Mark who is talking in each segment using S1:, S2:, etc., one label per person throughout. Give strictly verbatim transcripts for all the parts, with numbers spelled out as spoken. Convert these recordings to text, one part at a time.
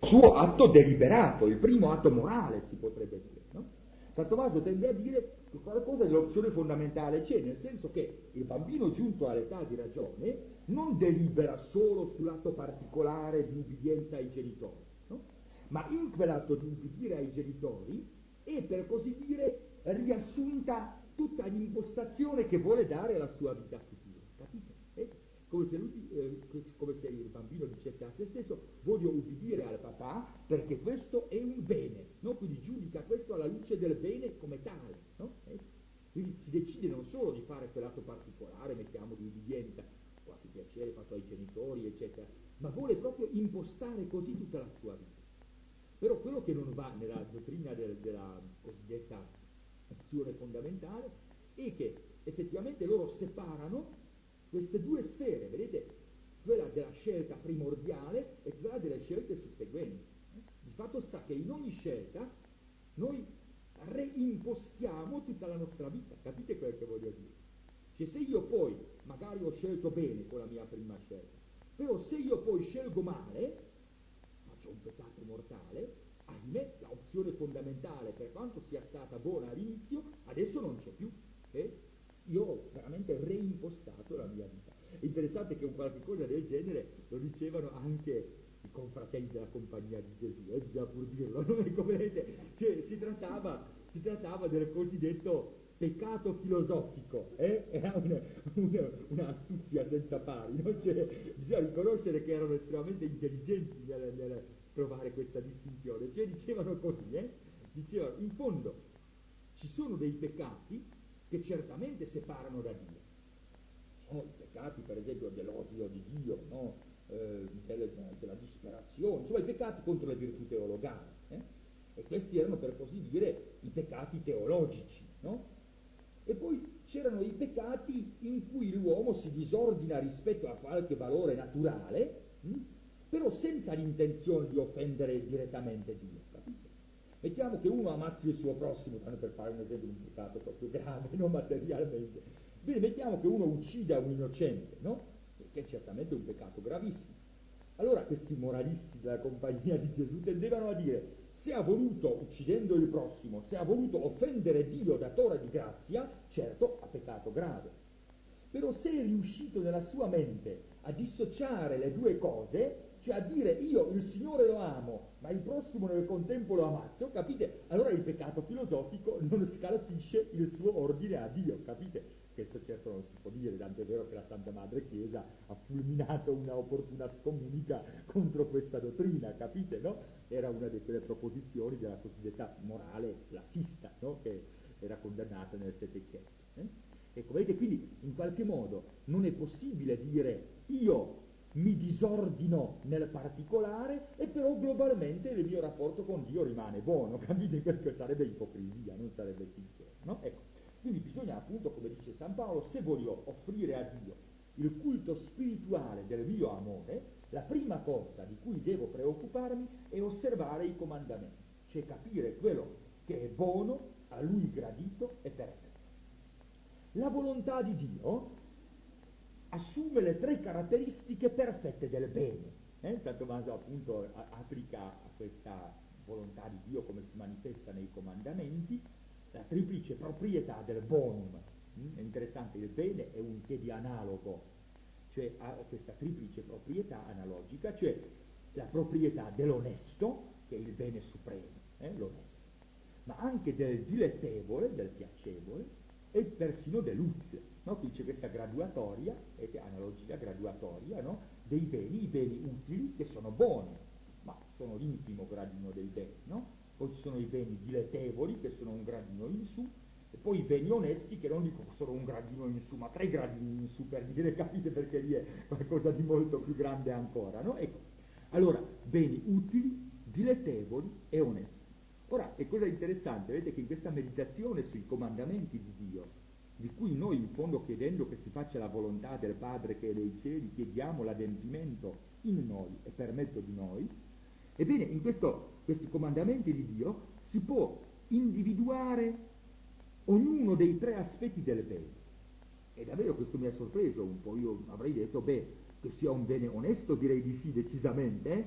S1: suo atto deliberato, il primo atto morale, si potrebbe dire, no? San Tommaso tende a dire che qualcosa dell'opzione fondamentale c'è, nel senso che il bambino giunto all'età di ragione non delibera solo sull'atto particolare di ubbidienza ai genitori, no? Ma in quell'atto di ubbidire ai genitori è, per così dire, riassunta tutta l'impostazione che vuole dare alla sua vita futura, capite? Eh? Come se, lui, eh, come se il bambino dicesse a se stesso: voglio ubbidire al papà perché questo è un bene, no? Quindi giudica questo alla luce del bene come tale, no? Eh? Quindi si decide non solo di fare quell'atto particolare, mettiamo, di ubbidienza, qualche piacere fatto ai genitori, eccetera, ma vuole proprio impostare così tutta la sua vita. Però quello che non va nella dottrina del, della cosiddetta opzione fondamentale è che effettivamente loro separano queste due sfere, vedete, quella della scelta primordiale e quella delle scelte susseguenti. Di fatto sta che in ogni scelta noi reimpostiamo tutta la nostra vita, capite quello che voglio dire? Cioè, se io poi magari ho scelto bene con la mia prima scelta, però se io poi scelgo male, faccio un peccato mortale, ahimè la opzione fondamentale, per quanto sia stata buona all'inizio, adesso non c'è più. Eh? Io ho veramente reimpostato la mia vita. È interessante che un qualche cosa del genere lo dicevano anche i confratelli della Compagnia di Gesù, eh, bisogna pur dirlo, no? Come vedete, cioè, si trattava, si trattava del cosiddetto peccato filosofico, eh? Era una, una, una astuzia senza pari, no? Cioè, bisogna riconoscere che erano estremamente intelligenti nel, nel trovare questa distinzione, cioè dicevano così, eh? Dicevano, in fondo ci sono dei peccati che certamente separano da Dio. Sono i peccati, per esempio, dell'odio di Dio, no? eh, delle, della disperazione, insomma i peccati contro le virtù teologali. Eh? E questi erano, per così dire, i peccati teologici, no? E poi c'erano i peccati in cui l'uomo si disordina rispetto a qualche valore naturale, hm? però senza l'intenzione di offendere direttamente Dio, capite? Mettiamo che uno ammazzi il suo prossimo, tanto per fare un esempio di un peccato proprio grave, non materialmente. Bene, mettiamo che uno uccida un innocente, no? Che è certamente un peccato gravissimo. Allora questi moralisti della Compagnia di Gesù tendevano a dire: se ha voluto, uccidendo il prossimo, se ha voluto offendere Dio, datore di grazia, certo ha peccato grave. Però se è riuscito nella sua mente a dissociare le due cose, cioè a dire io il Signore lo amo, ma il prossimo nel contempo lo ammazzo, capite? Allora il peccato filosofico non scalfisce il suo ordine a Dio, capite? Questo certo non si può dire, tanto è vero che la Santa Madre Chiesa ha fulminato una opportuna scomunica contro questa dottrina, capite, no? Era una di quelle proposizioni della cosiddetta morale lassista, no? Che era condannata nel Settecento. Eh? Ecco, vedete, quindi in qualche modo non è possibile dire io mi disordino nel particolare e però globalmente il mio rapporto con Dio rimane buono, capite? Perché sarebbe ipocrisia, non sarebbe sincero, no? Ecco, quindi bisogna appunto, come dice San Paolo, se voglio offrire a Dio il culto spirituale del mio amore, la prima cosa di cui devo preoccuparmi è osservare i comandamenti, cioè capire quello che è buono, a Lui gradito e perfetto. La volontà di Dio assume le tre caratteristiche perfette del bene. Eh? San Tommaso appunto a- applica a questa volontà di Dio, come si manifesta nei comandamenti, la triplice proprietà del bonum. Mm? È interessante, il bene è un che di analogo, cioè ha questa triplice proprietà analogica, cioè la proprietà dell'onesto, che è il bene supremo, eh? l'onesto, ma anche del dilettevole, del piacevole, e persino dell'utile, no? Qui c'è questa graduatoria, eh, analogia graduatoria, no? Dei beni, i beni utili che sono buoni, ma sono l'infimo gradino dei beni, no? Poi ci sono i beni dilettevoli che sono un gradino in su, e poi i beni onesti che non dico solo un gradino in su, ma tre gradini in su, per dire, capite, perché lì è qualcosa di molto più grande ancora, no? Ecco, allora, beni utili, dilettevoli e onesti. Ora, è cosa interessante, vedete che in questa meditazione sui comandamenti di Dio, di cui noi in fondo, chiedendo che si faccia la volontà del Padre che è nei cieli, chiediamo l'adempimento in noi e per mezzo di noi, ebbene in questo, questi comandamenti di Dio si può individuare ognuno dei tre aspetti del bene. E davvero questo mi ha sorpreso un po', io avrei detto, beh, che sia un bene onesto, direi di sì, decisamente, eh?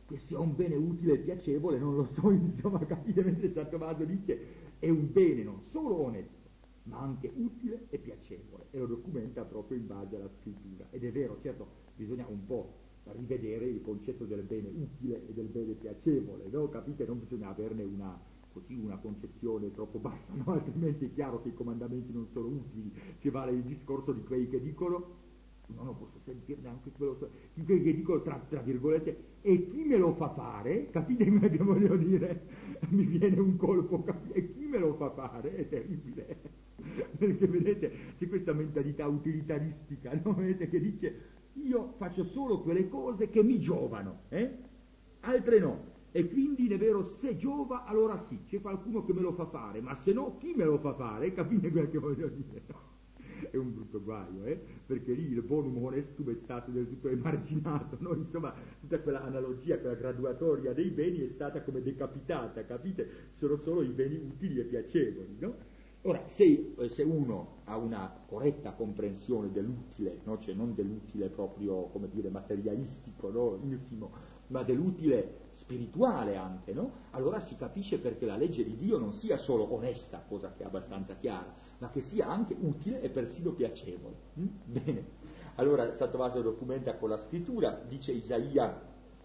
S1: che sia un bene utile e piacevole, non lo so, insomma, capite? Mentre San Tommaso dice è un bene non solo onesto, ma anche utile e piacevole, e lo documenta proprio in base alla scrittura. Ed è vero, certo, bisogna un po' rivedere il concetto del bene utile e del bene piacevole, no? Capite? Non bisogna averne una, così, una concezione troppo bassa, no? Altrimenti è chiaro che i comandamenti non sono utili. Ci vale il discorso di quelli che dicono no, non posso sentire neanche quello che dico tra, tra virgolette, e chi me lo fa fare, capite che voglio dire? Mi viene un colpo, capite? E chi me lo fa fare? È terribile, perché vedete, c'è questa mentalità utilitaristica, no? Vedete, che dice io faccio solo quelle cose che mi giovano, eh? Altre no, e quindi è vero, se giova allora sì, c'è qualcuno che me lo fa fare, ma se no chi me lo fa fare? Capite quello che voglio dire? È un brutto guaio, eh? Perché lì il bonum honestum è stato del tutto emarginato, no? Insomma, tutta quella analogia, quella graduatoria dei beni è stata come decapitata, capite? Sono solo i beni utili e piacevoli, no? Ora, se, se uno ha una corretta comprensione dell'utile, no? Cioè non dell'utile proprio, come dire, materialistico, no? Infimo, ma dell'utile spirituale anche, no? Allora si capisce perché la legge di Dio non sia solo onesta, cosa che è abbastanza chiara, ma che sia anche utile e persino piacevole. Mm? Bene, allora San Tommaso documenta con la scrittura, dice Isaia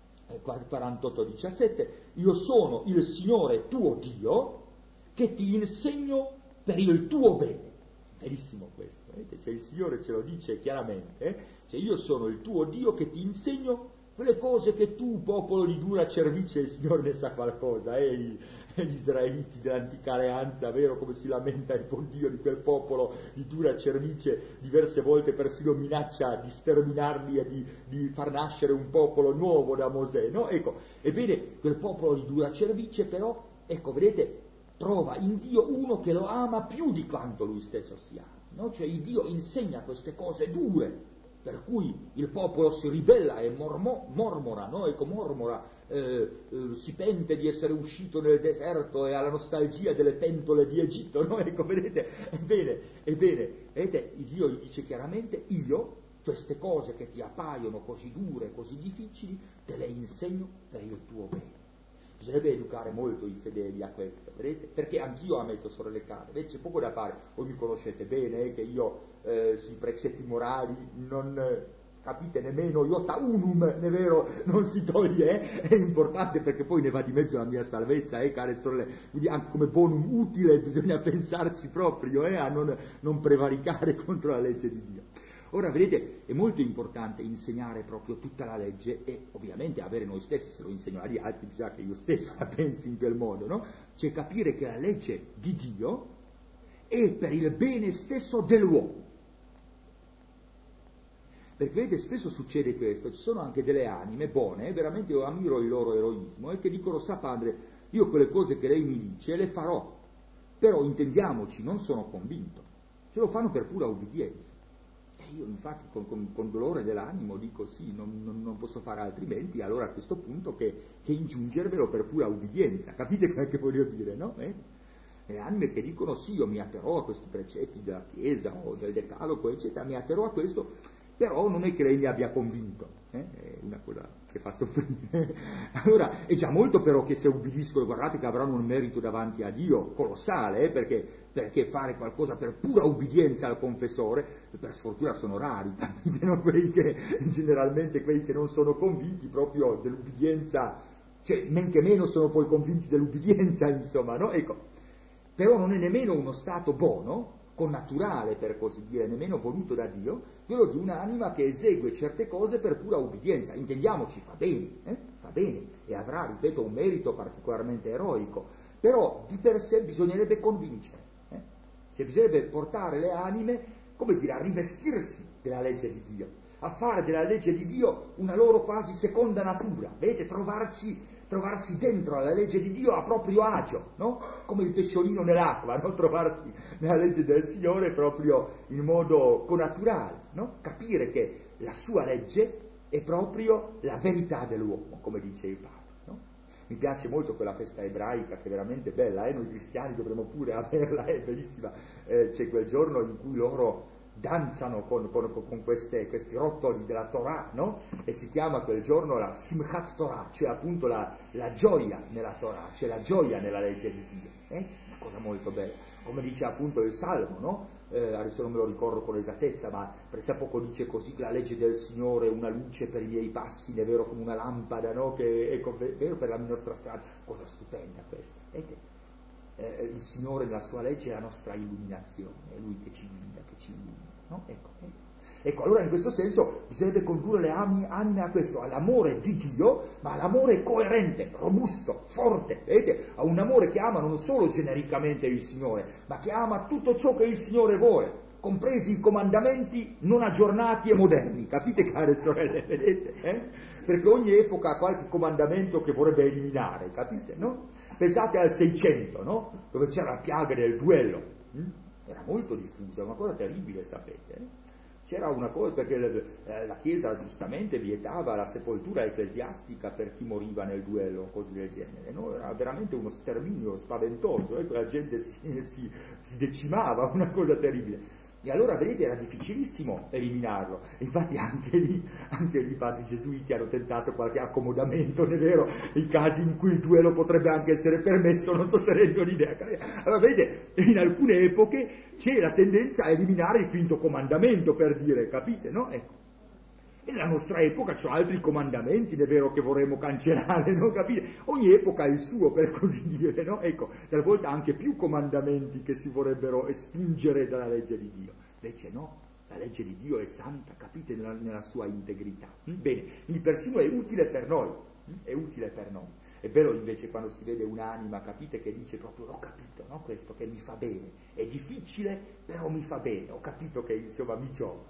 S1: quarantotto diciassette, io sono il Signore tuo Dio che ti insegno per il tuo bene. Bellissimo questo, eh? Cioè il Signore ce lo dice chiaramente, eh? Cioè io sono il tuo Dio che ti insegno quelle cose che tu, popolo di dura cervice, il Signore ne sa qualcosa, eh? Gli, gli israeliti dell'antica alleanza, vero, come si lamenta il buon Dio di quel popolo di dura cervice, diverse volte persino minaccia di sterminarli e di, di far nascere un popolo nuovo da Mosè, no? Ecco, ebbene, quel popolo di dura cervice però, ecco, vedete, trova in Dio uno che lo ama più di quanto lui stesso si ama, no? Cioè il Dio insegna queste cose dure, per cui il popolo si ribella e mormo, mormora, no? Ecco, mormora, eh, eh, si pente di essere uscito nel deserto e ha la nostalgia delle pentole di Egitto, no? Ecco, vedete, ebbene, ebbene, vedete, il Dio gli dice chiaramente, io, queste cose che ti appaiono così dure, così difficili, te le insegno per il tuo bene. Bisognerebbe educare molto i fedeli a questo, vedete? Perché anch'io ammetto, sorelle care, invece c'è poco da fare. Voi mi conoscete bene, eh, che io eh, sui precetti morali non, eh, capite, nemmeno iota unum, è vero, non si toglie, eh? È importante perché poi ne va di mezzo la mia salvezza, eh, care sorelle. Quindi anche come bonum utile bisogna pensarci proprio, eh, a non, non prevaricare contro la legge di Dio. Ora, vedete, è molto importante insegnare proprio tutta la legge e ovviamente avere noi stessi, se lo insegno agli altri bisogna che io stesso la pensi in quel modo, no? Cioè capire che la legge di Dio è per il bene stesso dell'uomo. Perché vedete, spesso succede questo, ci sono anche delle anime buone, eh, veramente io ammiro il loro eroismo, e eh, che dicono, sa padre, io quelle cose che lei mi dice le farò, però intendiamoci, non sono convinto, ce lo fanno per pura ubbidienza. Io infatti con, con, con dolore dell'animo dico sì, non, non, non posso fare altrimenti, allora a questo punto che, che ingiungervelo per pura ubbidienza, capite quello che voglio dire, no? Eh? Le anime che dicono sì, io mi atterrò a questi precetti della Chiesa o del Decalogo, eccetera, mi atterrò a questo, però non è che lei mi abbia convinto, eh? È una cosa che fa soffrire. Allora, è già molto però che se ubbidiscono, guardate che avranno un merito davanti a Dio colossale, eh? perché perché fare qualcosa per pura ubbidienza al confessore, per sfortuna sono rari, capite, no? Quelli che, generalmente quelli che non sono convinti proprio dell'ubbidienza, cioè men che meno sono poi convinti dell'ubbidienza, insomma, no? Ecco, però non è nemmeno uno stato buono, connaturale per così dire, nemmeno voluto da Dio, quello di un'anima che esegue certe cose per pura ubbidienza, intendiamoci, fa bene, eh? fa bene, e avrà, ripeto, un merito particolarmente eroico, però di per sé bisognerebbe convincere. Cioè bisognerebbe portare le anime, come dire, a rivestirsi della legge di Dio, a fare della legge di Dio una loro quasi seconda natura, vedete, trovarci, trovarsi dentro alla legge di Dio a proprio agio, no? Come il pesciolino nell'acqua, no? Trovarsi nella legge del Signore proprio in modo connaturale, no? Capire che la sua legge è proprio la verità dell'uomo, come dice il Papa. Mi piace molto quella festa ebraica che è veramente bella, eh? Noi cristiani dovremmo pure averla, è bellissima. Eh, c'è quel giorno in cui loro danzano con, con, con queste, questi rotoli della Torah, no? E si chiama quel giorno la Simchat Torah, cioè appunto la, la gioia nella Torah, cioè la gioia nella legge di Dio, eh? Una cosa molto bella, come dice appunto il Salmo, no? Eh, adesso non me lo ricordo con esattezza, ma per poco dice così: la legge del Signore è una luce per i miei passi, è vero, come una lampada, no? Che è vero per la nostra strada. Cosa stupenda questa, eh? Che, eh, il Signore nella sua legge è la nostra illuminazione, è Lui che ci guida, che ci illumina, no? Ecco, ecco. Ecco, allora in questo senso bisognerebbe condurre le anime a questo, all'amore di Dio, ma all'amore coerente, robusto, forte, vedete? A un amore che ama non solo genericamente il Signore, ma che ama tutto ciò che il Signore vuole, compresi i comandamenti non aggiornati e moderni, capite, care sorelle, vedete? Eh? Perché ogni epoca ha qualche comandamento che vorrebbe eliminare, capite, no? Pensate al Seicento, no? Dove c'era la piaga del duello, hm? Era molto diffusa, una cosa terribile, sapete, eh? C'era una cosa, perché la Chiesa giustamente vietava la sepoltura ecclesiastica per chi moriva nel duello o cose del genere, no? Era veramente uno sterminio spaventoso, eh? La gente si, si, si decimava, una cosa terribile. E allora, vedete, era difficilissimo eliminarlo. Infatti anche lì, anche lì i padri gesuiti hanno tentato qualche accomodamento, non è vero? I casi in cui il duello potrebbe anche essere permesso, non so se rendono l'idea. Allora, vedete, in alcune epoche c'è la tendenza a eliminare il quinto comandamento, per dire, capite, no? Ecco. E nella nostra epoca c'è altri comandamenti, è vero, che vorremmo cancellare, no? Capite? Ogni epoca ha il suo, per così dire, no? Ecco, talvolta anche più comandamenti che si vorrebbero espungere dalla legge di Dio. Invece no, la legge di Dio è santa, capite, nella, nella sua integrità. Bene, quindi persino è utile per noi, è utile per noi. È bello invece quando si vede un'anima, capite, che dice proprio: l'ho capito, no? Questo che mi fa bene, è difficile però mi fa bene, ho capito che insomma mi giova.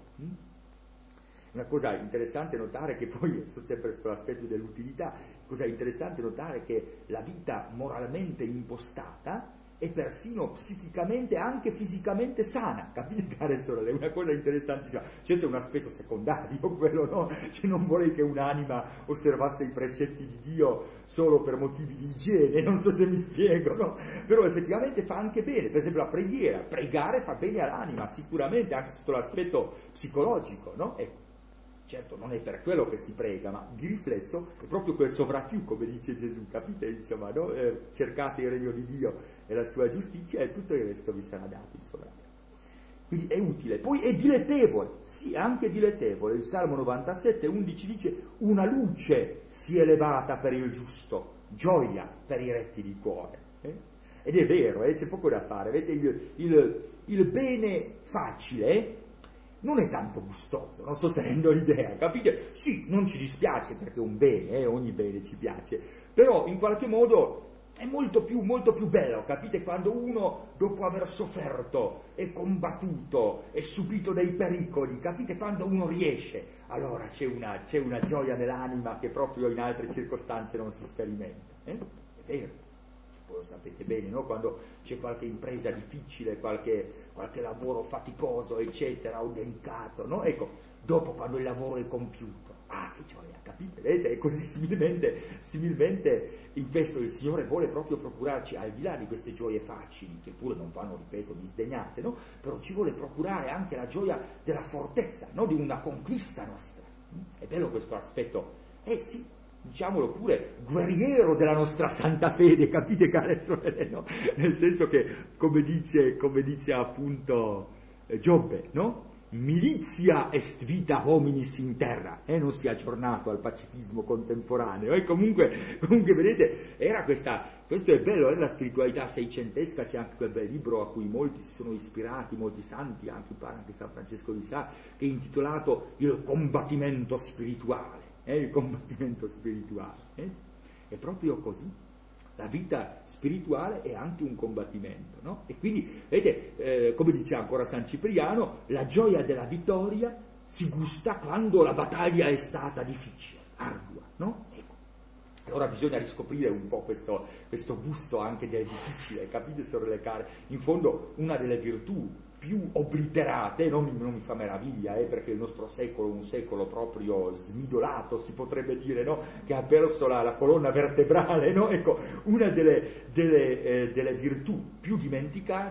S1: Una cosa interessante notare che poi, sto sempre sull'aspetto dell'utilità, cosa interessante notare che la vita moralmente impostata è persino psichicamente, anche fisicamente sana, capite, care sorelle? È una cosa interessantissima. Certo è un aspetto secondario quello, no? Cioè non vorrei che un'anima osservasse i precetti di Dio solo per motivi di igiene, non so se mi spiego, no? Però effettivamente fa anche bene, per esempio la preghiera, pregare fa bene all'anima, sicuramente, anche sotto l'aspetto psicologico, no? Ecco. Certo, non è per quello che si prega, ma di riflesso è proprio quel sovrappiù, come dice Gesù, capite? Insomma, no? Eh, cercate il regno di Dio e la sua giustizia e tutto il resto vi sarà dato in sovrappiù. Quindi è utile. Poi è dilettevole, sì, anche dilettevole. Il Salmo novantasette, undici dice: una luce si è levata per il giusto, gioia per i retti di cuore. Eh? Ed è vero, eh? C'è poco da fare. Vedete, il, il, il bene facile non è tanto gustoso, non so se rendo l'idea, capite? Sì, non ci dispiace perché è un bene, eh, ogni bene ci piace, però in qualche modo è molto più, molto più bello, capite? Quando uno, dopo aver sofferto e combattuto e subito dei pericoli, capite? Quando uno riesce, allora c'è una, c'è una gioia nell'anima che proprio in altre circostanze non si sperimenta, eh? È vero. Lo sapete bene, no? Quando c'è qualche impresa difficile, qualche, qualche lavoro faticoso, eccetera, o delicato, no? Ecco, dopo quando il lavoro è compiuto, ah, che gioia, capite? Vedete? E così similmente, similmente in questo il Signore vuole proprio procurarci, al di là di queste gioie facili, che pure non vanno, ripeto, disdegnate, no? Però ci vuole procurare anche la gioia della fortezza, no? Di una conquista nostra. È bello questo aspetto? Eh sì, diciamolo pure, guerriero della nostra santa fede, capite, care sorelle, no? Nel senso che, come dice, come dice appunto Giobbe, no? Milizia est vita hominis in terra, eh? Non si è aggiornato al pacifismo contemporaneo, e comunque, comunque vedete, era questa, questo è bello, è la spiritualità seicentesca, c'è anche quel bel libro a cui molti si sono ispirati, molti santi, anche, anche San Francesco di Sales, che è intitolato Il combattimento spirituale. È il combattimento spirituale, eh? È proprio così. La vita spirituale è anche un combattimento, no? E quindi, vedete, eh, come dice ancora San Cipriano, la gioia della vittoria si gusta quando la battaglia è stata difficile, ardua, no? Ecco. Allora bisogna riscoprire un po' questo, questo gusto anche del difficile, capite, sorelle care? In fondo, una delle virtù più obliterate, non mi, non mi fa meraviglia, eh, perché il nostro secolo è un secolo proprio smidolato, si potrebbe dire, no? Che ha perso la, la colonna vertebrale, no? Ecco, una delle, delle, eh, delle virtù più dimenticate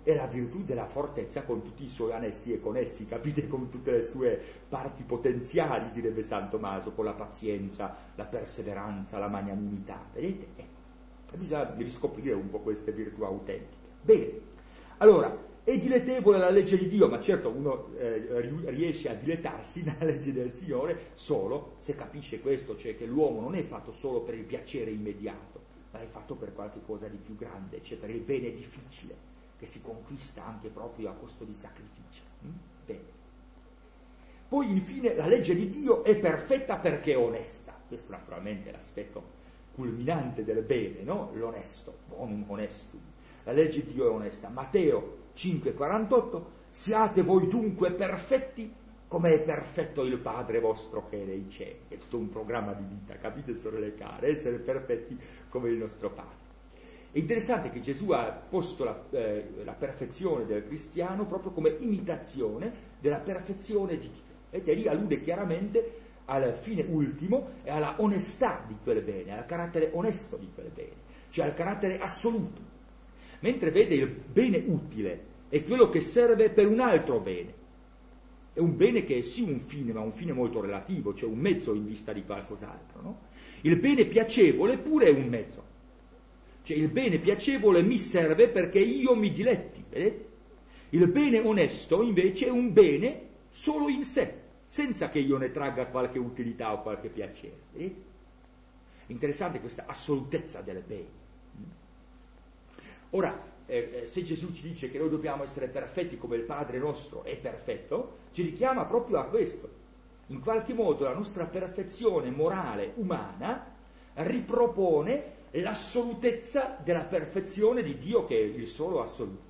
S1: è la virtù della fortezza con tutti i suoi annessi e connessi, capite, con tutte le sue parti potenziali, direbbe San Tommaso, con la pazienza, la perseveranza, la magnanimità, vedete? Ecco, bisogna riscoprire un po' queste virtù autentiche. Bene, allora, è dilettevole la legge di Dio, ma certo uno eh, riesce a dilettarsi nella legge del Signore solo se capisce questo, cioè che l'uomo non è fatto solo per il piacere immediato, ma è fatto per qualche cosa di più grande, eccetera. Il bene è difficile, che si conquista anche proprio a costo di sacrificio. Mm? Bene. Poi infine la legge di Dio è perfetta perché è onesta. Questo naturalmente è l'aspetto culminante del bene, no? L'onesto, bonum honestum. La legge di Dio è onesta. Matteo cinque quarantotto, siate voi dunque perfetti come è perfetto il Padre vostro che è nei cieli. È tutto un programma di vita, capite sorelle care? Essere perfetti come il nostro Padre. È interessante che Gesù ha posto la, eh, la perfezione del cristiano proprio come imitazione della perfezione di Dio. E lì allude chiaramente al fine ultimo e alla onestà di quel bene, al carattere onesto di quel bene, cioè al carattere assoluto. Mentre vede il bene utile è quello che serve per un altro bene. È un bene che è sì un fine, ma un fine molto relativo, cioè un mezzo in vista di qualcos'altro, no? Il bene piacevole pure è un mezzo. Cioè il bene piacevole mi serve perché io mi diletti, vedete? Il bene onesto invece è un bene solo in sé, senza che io ne tragga qualche utilità o qualche piacere, vedete? Interessante questa assolutezza del bene. Ora, eh, se Gesù ci dice che noi dobbiamo essere perfetti come il Padre nostro è perfetto, ci richiama proprio a questo. In qualche modo la nostra perfezione morale umana ripropone l'assolutezza della perfezione di Dio, che è il solo assoluto.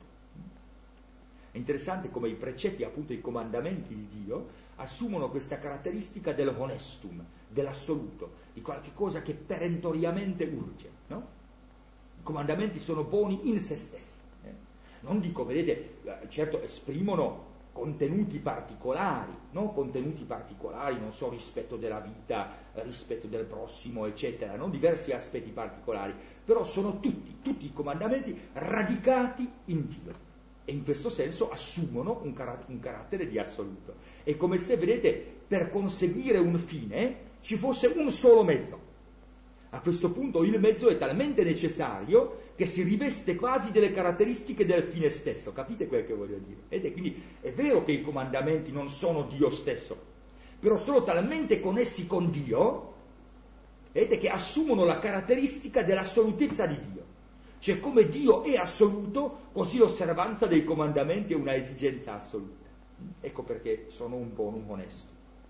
S1: È interessante come i precetti, appunto i comandamenti di Dio, assumono questa caratteristica dell'honestum, dell'assoluto, di qualche cosa che perentoriamente urge, no? I comandamenti sono buoni in se stessi. Eh? Non dico, vedete, certo esprimono contenuti particolari, no? Contenuti particolari, non so, rispetto della vita, rispetto del prossimo, eccetera, non diversi aspetti particolari, però sono tutti, tutti i comandamenti radicati in Dio e in questo senso assumono un, car- un carattere di assoluto. È come se, vedete, per conseguire un fine ci fosse un solo mezzo. A questo punto il mezzo è talmente necessario che si riveste quasi delle caratteristiche del fine stesso, capite quel che voglio dire? Ed è quindi è vero che i comandamenti non sono Dio stesso, però sono talmente connessi con Dio, vedete, che assumono la caratteristica dell'assolutezza di Dio. Cioè come Dio è assoluto, così l'osservanza dei comandamenti è una esigenza assoluta. Ecco perché sono un bonum onesto.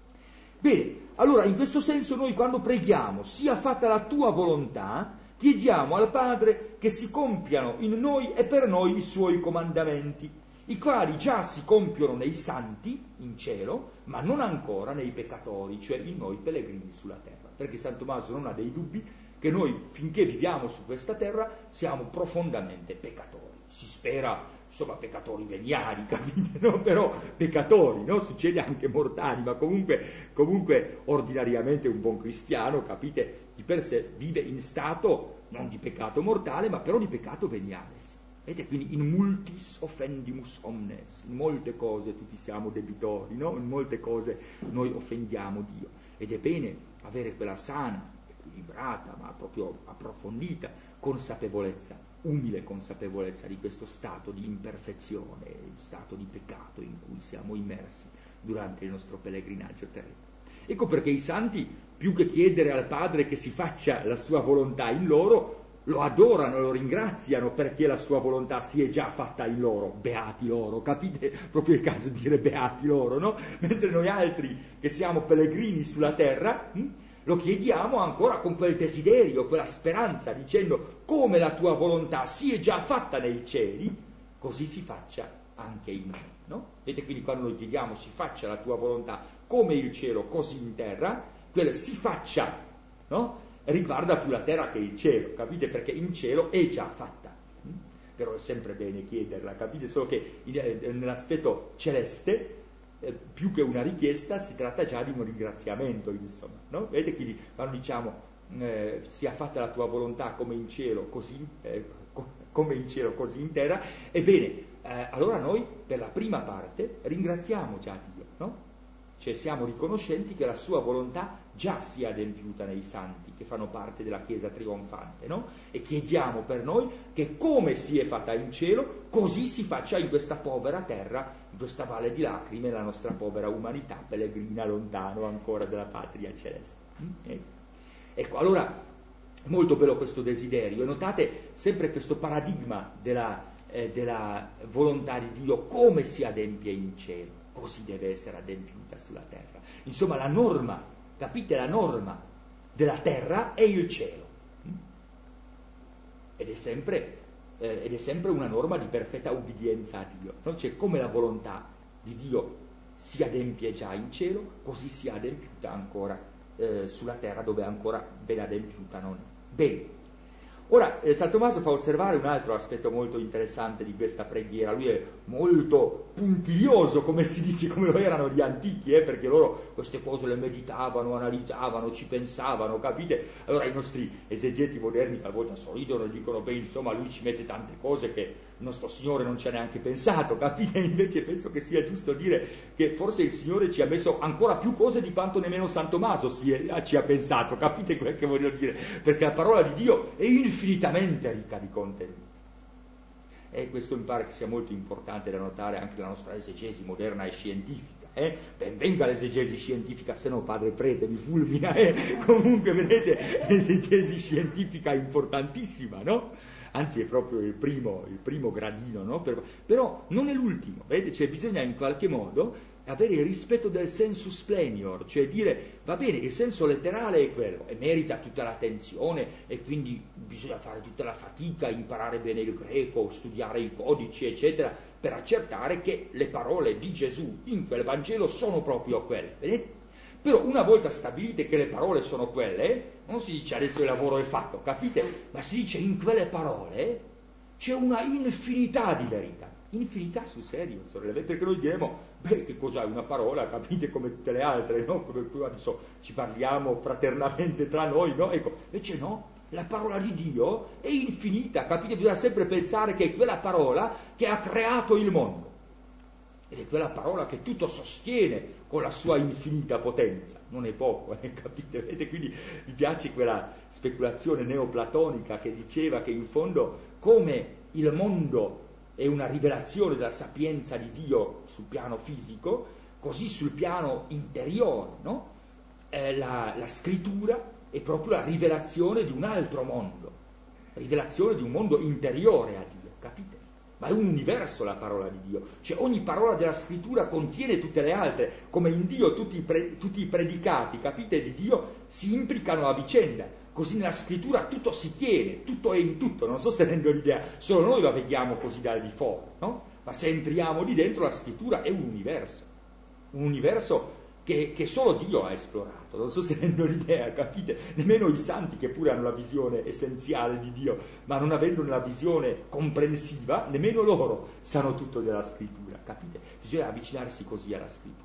S1: Bene, allora in questo senso noi quando preghiamo sia fatta la tua volontà, chiediamo al Padre che si compiano in noi e per noi i suoi comandamenti, i quali già si compiono nei santi in cielo, ma non ancora nei peccatori, cioè in noi pellegrini sulla terra. Perché San Tommaso non ha dei dubbi che noi finché viviamo su questa terra siamo profondamente peccatori. Si spera, insomma, peccatori veniali, capite? No? Però peccatori, no? Succede anche mortali, ma comunque, comunque ordinariamente un buon cristiano, capite, di per sé vive in stato non di peccato mortale, ma però di peccato veniale. Vedete, quindi in multis offendimus omnes, in molte cose tutti siamo debitori, no? In molte cose noi offendiamo Dio. Ed è bene avere quella sana, equilibrata, ma proprio approfondita consapevolezza, umile consapevolezza di questo stato di imperfezione, stato di peccato in cui siamo immersi durante il nostro pellegrinaggio terreno. Ecco perché i santi, più che chiedere al Padre che si faccia la sua volontà in loro, lo adorano, lo ringraziano perché la sua volontà si è già fatta in loro. Beati loro, capite? Proprio il caso di dire beati loro, no? Mentre noi altri che siamo pellegrini sulla terra, hm, lo chiediamo ancora con quel desiderio, quella speranza, dicendo come la tua volontà si è già fatta nei cieli, così si faccia anche in noi, no? Vedete, quindi quando noi chiediamo si faccia la tua volontà come il cielo, così in terra, quel si faccia, no? Riguarda più la terra che il cielo, capite? Perché in cielo è già fatta, però è sempre bene chiederla, capite? Solo che nell'aspetto celeste, eh, più che una richiesta, si tratta già di un ringraziamento, insomma, no? Vedete, quindi quando diciamo eh, sia fatta la tua volontà come in cielo, così, eh, co- come in cielo, così in terra, ebbene, eh, allora noi per la prima parte ringraziamo già Dio, no? Cioè siamo riconoscenti che la sua volontà già sia adempiuta nei santi che fanno parte della Chiesa trionfante, no? E chiediamo per noi che come si è fatta in cielo, così si faccia in questa povera terra, in questa valle di lacrime, la nostra povera umanità pellegrina lontano ancora della patria celeste. Ecco, ecco allora, molto bello questo desiderio, e notate sempre questo paradigma della, eh, della volontà di Dio, come si adempie in cielo, così deve essere adempiuta sulla terra. Insomma, la norma, capite, la norma della terra è il cielo. Ed è sempre, eh, ed è sempre una norma di perfetta ubbidienza a Dio. No? Cioè, come la volontà di Dio si adempie già in cielo, così si è adempiuta ancora eh, sulla terra, dove ancora ben adempiuta non è. Bene. Ora, eh, San Tommaso fa osservare un altro aspetto molto interessante di questa preghiera. Lui è molto puntiglioso, come si dice, come lo erano gli antichi, eh, perché loro queste cose le meditavano, analizzavano, ci pensavano, capite? Allora i nostri esegeti moderni talvolta sorridono e dicono, beh, insomma, lui ci mette tante cose che il nostro Signore non ci ha neanche pensato, capite? Invece penso che sia giusto dire che forse il Signore ci ha messo ancora più cose di quanto nemmeno San Tommaso si è, ci ha pensato, capite quel che voglio dire? Perché la parola di Dio è infinitamente ricca di contenuti. E questo mi pare che sia molto importante da notare anche la nostra esegesi moderna e scientifica. Eh? Ben venga l'esegesi scientifica, se no padre prete mi fulmina. Eh? Comunque vedete, l'esegesi scientifica è importantissima, no? Anzi è proprio il primo, il primo gradino, no? Per, però non è l'ultimo, vedete? Cioè bisogna in qualche modo avere il rispetto del sensus plenior, cioè dire, va bene, il senso letterale è quello, e merita tutta l'attenzione, e quindi bisogna fare tutta la fatica, imparare bene il greco, studiare i codici, eccetera, per accertare che le parole di Gesù in quel Vangelo sono proprio quelle, vedete? Però una volta stabilite che le parole sono quelle, non si dice adesso il lavoro è fatto, capite? Ma si dice in quelle parole c'è una infinità di verità. Infinità sul serio, sorelle, perché noi diremo, beh, che cos'è una parola, capite, come tutte le altre, no? Come adesso ci parliamo fraternamente tra noi, no? Ecco, invece no, la parola di Dio è infinita, capite? Bisogna sempre pensare che è quella parola che ha creato il mondo. Ed è quella parola che tutto sostiene con la sua infinita potenza, non è poco, eh, capite? Vedete? Quindi mi piace quella speculazione neoplatonica che diceva che in fondo come il mondo è una rivelazione della sapienza di Dio sul piano fisico, così sul piano interiore, no? Eh, la, la scrittura è proprio la rivelazione di un altro mondo, rivelazione di un mondo interiore a Dio, capite? Ma è un universo la parola di Dio, cioè ogni parola della scrittura contiene tutte le altre, come in Dio tutti i, pre, tutti i predicati, capite, di Dio si implicano a vicenda. Così nella scrittura tutto si tiene, tutto è in tutto, non so se rendo l'idea, solo noi la vediamo così dal di fuori, no? Ma se entriamo di dentro la scrittura è un universo, un universo che, che solo Dio ha esplorato, non so se rendo l'idea, capite? Nemmeno i santi che pure hanno la visione essenziale di Dio, ma non avendo la visione comprensiva, nemmeno loro sanno tutto della scrittura, capite? Bisogna avvicinarsi così alla scrittura.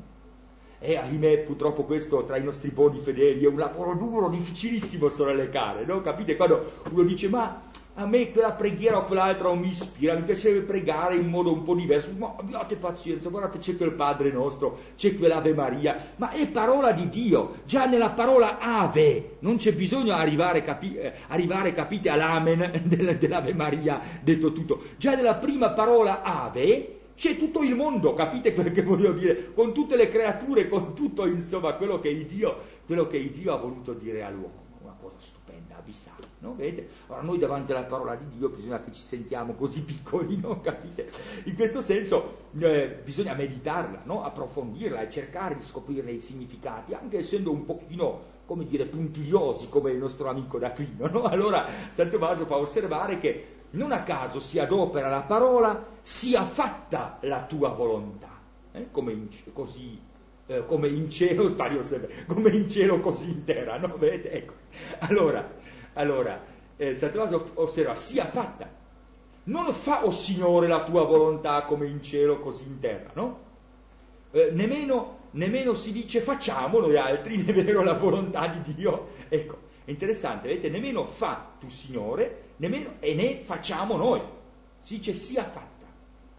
S1: E ahimè, purtroppo questo tra i nostri buoni fedeli è un lavoro duro, difficilissimo, sorelle care, no? Capite? Quando uno dice, ma a me quella preghiera o quell'altra non mi ispira, mi piacerebbe pregare in modo un po' diverso, ma abbiate pazienza, guardate, c'è quel Padre nostro, c'è quell'Ave Maria, ma è parola di Dio, già nella parola Ave, non c'è bisogno arrivare, capi- eh, arrivare capite, all'Amen dell'Ave Maria, detto tutto, già nella prima parola Ave c'è tutto il mondo, capite quel che voglio dire? Con tutte le creature, con tutto, insomma, quello che il Dio, quello che il Dio ha voluto dire all'uomo. Una cosa stupenda, abissale, no? Vedete? Ora noi davanti alla parola di Dio bisogna che ci sentiamo così piccoli, no? Capite? In questo senso eh, bisogna meditarla, no? Approfondirla e cercare di scoprirne i significati, anche essendo un pochino, come dire, puntigliosi, come il nostro amico d'Aquino, no? Allora San Tommaso fa osservare che non a caso si adopera la parola, sia fatta la tua volontà, eh? come, in, così, eh, come in cielo, sbaglio sempre, come in cielo così in terra, no? Vedete? Ecco. Allora, allora eh, San Tommaso osserva, sia fatta, non fa, o Signore, la tua volontà come in cielo così in terra, no? Eh, nemmeno, nemmeno si dice facciamo noi altri, nemmeno la volontà di Dio, ecco. È interessante, vedete, nemmeno fa tu Signore, nemmeno, e ne facciamo noi. Si dice sia fatta.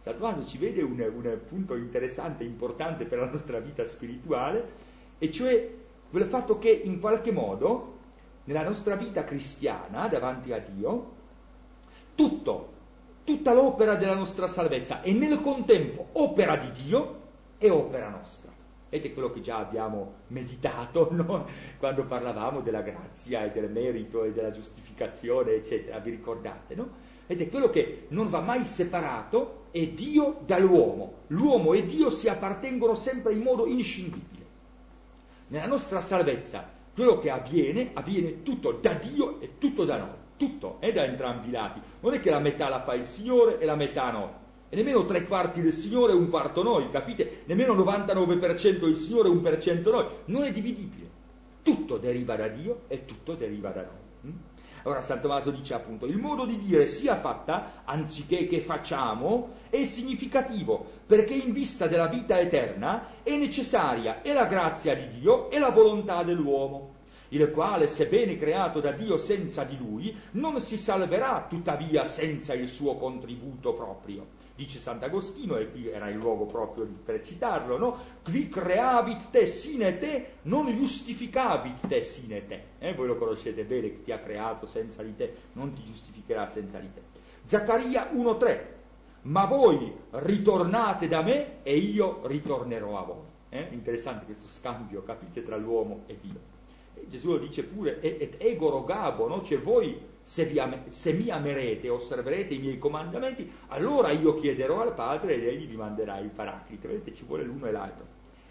S1: San Tommaso ci vede un, un punto interessante, importante per la nostra vita spirituale, e cioè quel fatto che in qualche modo nella nostra vita cristiana davanti a Dio tutto, tutta l'opera della nostra salvezza è nel contempo opera di Dio e opera nostra. Ed è quello che già abbiamo meditato, no? Quando parlavamo della grazia e del merito e della giustificazione, eccetera, vi ricordate, no? Ed è quello che non va mai separato, è Dio dall'uomo. L'uomo e Dio si appartengono sempre in modo inscindibile. Nella nostra salvezza, quello che avviene, avviene tutto da Dio e tutto da noi. Tutto è da entrambi i lati. Non è che la metà la fa il Signore e la metà noi. E nemmeno tre quarti del Signore e un quarto noi, capite? Nemmeno novantanove per cento il Signore e un per cento noi. Non è dividibile. Tutto deriva da Dio e tutto deriva da noi. Allora San Tommaso dice appunto, il modo di dire sia fatta, anziché che facciamo, è significativo, perché in vista della vita eterna è necessaria e la grazia di Dio e la volontà dell'uomo, il quale, sebbene creato da Dio senza di Lui, non si salverà tuttavia senza il suo contributo proprio. Dice Sant'Agostino, e qui era il luogo proprio per citarlo, no? Qui creavit te sine te, non giustificavit te sine te. Eh, voi lo conoscete bene, che ti ha creato senza di te, non ti giustificherà senza di te. Zaccaria uno tre, ma voi ritornate da me e io ritornerò a voi. Eh? Interessante questo scambio, capite, tra l'uomo e Dio. E Gesù lo dice pure, et ego rogabo, no? Cioè voi se, vi am- se mi amerete, osserverete i miei comandamenti, allora io chiederò al Padre ed egli vi manderà il Paraclito. Vedete, ci vuole l'uno e l'altro.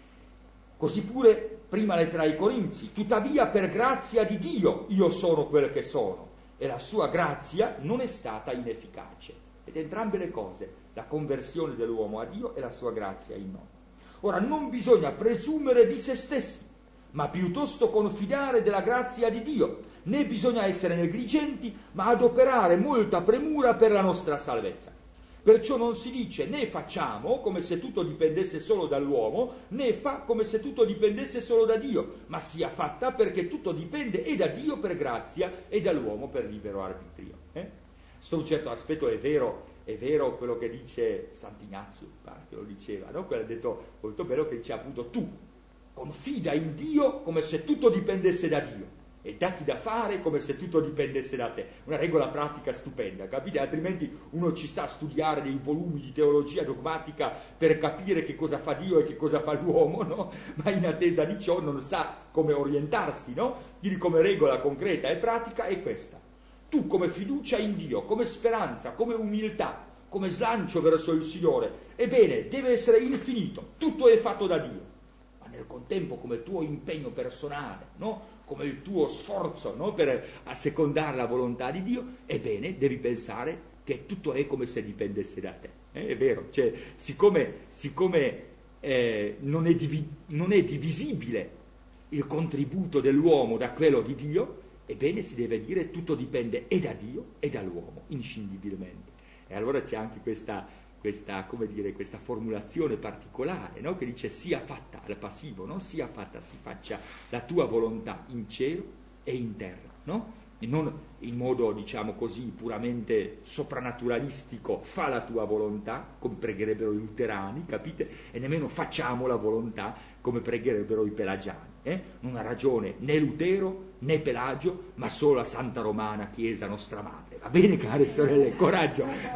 S1: Così pure, prima lettera ai Corinzi, tuttavia per grazia di Dio io sono quel che sono, e la sua grazia non è stata inefficace. Ed entrambe le cose, la conversione dell'uomo a Dio e la sua grazia in noi. Ora, non bisogna presumere di se stessi, ma piuttosto confidare della grazia di Dio. Né bisogna essere negligenti, ma adoperare molta premura per la nostra salvezza. Perciò non si dice né facciamo come se tutto dipendesse solo dall'uomo, né fa come se tutto dipendesse solo da Dio, ma sia fatta perché tutto dipende e da Dio per grazia e dall'uomo per libero arbitrio. Eh? Sotto un certo aspetto è vero, è vero quello che dice Sant'Ignazio, che lo diceva, no? Quello ha detto molto bello, che dice appunto tu confida in Dio come se tutto dipendesse da Dio e dati da fare come se tutto dipendesse da te. Una regola pratica stupenda, capite? Altrimenti uno ci sta a studiare dei volumi di teologia dogmatica per capire che cosa fa Dio e che cosa fa l'uomo, no? Ma in attesa di ciò non sa come orientarsi, no? Quindi come regola concreta e pratica è questa. Tu come fiducia in Dio, come speranza, come umiltà, come slancio verso il Signore, ebbene, deve essere infinito, tutto è fatto da Dio. Nel contempo come tuo impegno personale, no? Come il tuo sforzo, no? Per assecondare la volontà di Dio, ebbene devi pensare che tutto è come se dipendesse da te. Eh? È vero, cioè siccome, siccome eh, non, è divi- non è divisibile il contributo dell'uomo da quello di Dio, ebbene si deve dire tutto dipende e da Dio e dall'uomo, inscindibilmente. E allora c'è anche questa questa, come dire, questa formulazione particolare, no? Che dice sia fatta, al passivo, no? Sia fatta, si faccia la tua volontà in cielo e in terra, no? E non in modo, diciamo così, puramente soprannaturalistico, fa la tua volontà, come pregherebbero i luterani, capite? E nemmeno facciamo la volontà, come pregherebbero i pelagiani. Eh? Non ha ragione né Lutero né Pelagio, ma solo la Santa Romana Chiesa nostra Madre. Va bene, care sorelle? Coraggio!